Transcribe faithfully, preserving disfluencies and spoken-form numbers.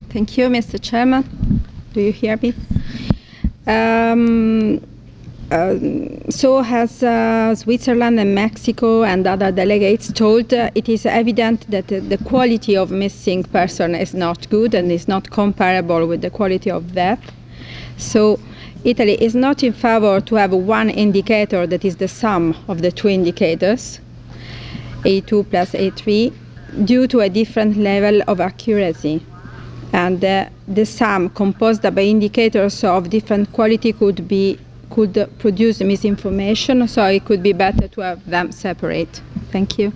Thank you, Mister Chairman. Do you hear me? Um, uh, so as uh, Switzerland and Mexico and other delegates told, uh, it is evident that uh, the quality of missing person is not good and is not comparable with the quality of death. So Italy is not in favor to have one indicator that is the sum of the two indicators, A two plus A three, due to a different level of accuracy. And uh, the sum composed by indicators of different quality could be could produce misinformation, so it could be better to have them separate. Thank you.